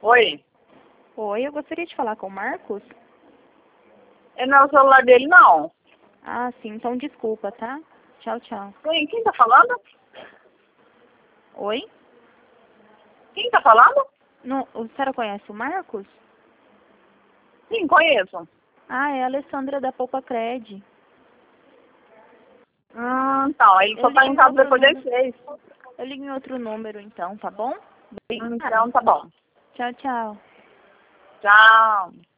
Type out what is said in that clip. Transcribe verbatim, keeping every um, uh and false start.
Oi? Oi, eu gostaria de falar com o Marcos. É não é o celular dele, não. Ah, sim, então desculpa, tá? Tchau, tchau. Oi, quem tá falando? Oi? Quem tá falando? Não, a senhora conhece o Marcos? Sim, conheço. Ah, é a Alessandra da Poupa Cred. Hum, então, ele Eu só tá ligo em em casa outro depois das número. seis. Eu ligo em outro número então, tá bom? Hum, Obrigada. Então, tá bom. Tchau, tchau. Tchau.